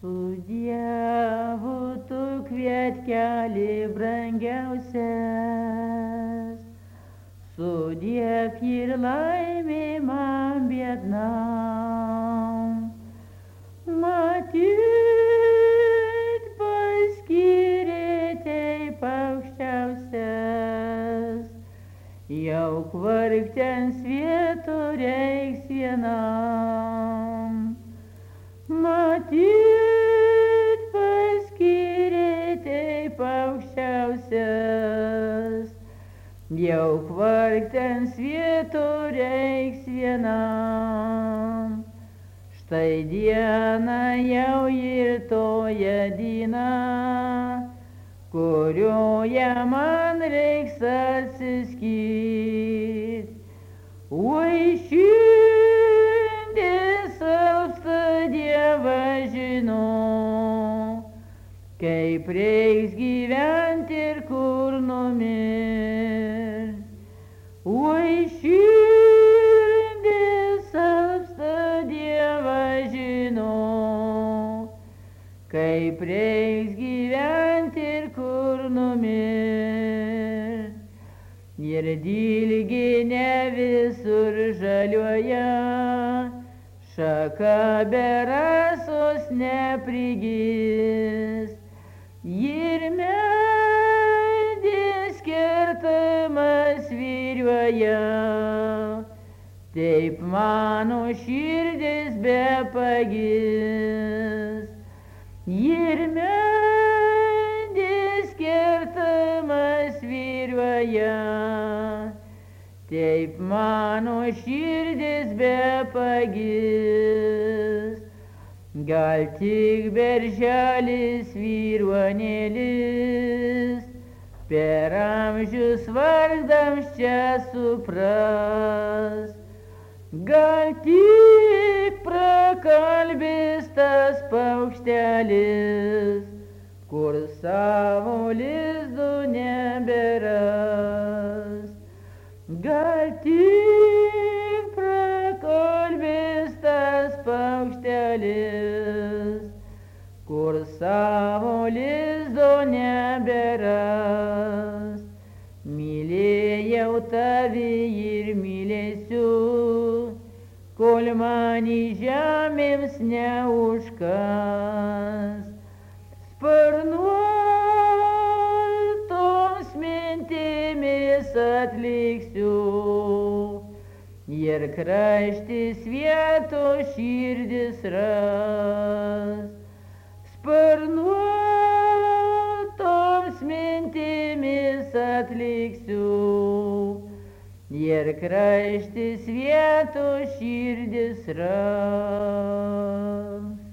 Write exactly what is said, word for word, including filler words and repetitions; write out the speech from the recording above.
Su Dievu tu kvietkeli brangiausias, sudiev ir laimė man biednam. Matyt, paskyrė taip aukščiausias, jau kvarktent svieto reiks vienam. Matyt, paskyrė taip aukščiausias, jau kvarktent svieto reiks vienam. Štai diena jau ir toje diena, kurioje man reiks atsiskirt. Oi, šiandien silpsta Dievas žino, kaip reiks gyventi ir kur numirt. Oi, šiandien silpsta Dievas žino, kaip reiks gyventi ir kur numirt. Ir dilgėlė visur žaliuoja, šaka be rasos neprigis. Ir medis kertamas svyruoja, taip mano širdis bepagis. Ir medis kertamas svyruoja, taip mano širdis bepagis. Gal tik berželis vyruonėlis per amžius vargdams čia supras. Gal tik prakalbės tas paukštelis, kur savo lizdo neberas. Gal tik prakalbės tas paukštelis, kur savo lizdo neberas. Mylėjau tave ir mylėsiu, kol man į žemėms neužkas. Sparnuotoms mintimis atliksiu, ir kraštis vietos širdis ras. Sparnuotoms mintimis atliksiu, ir kraštis vietos širdis ras.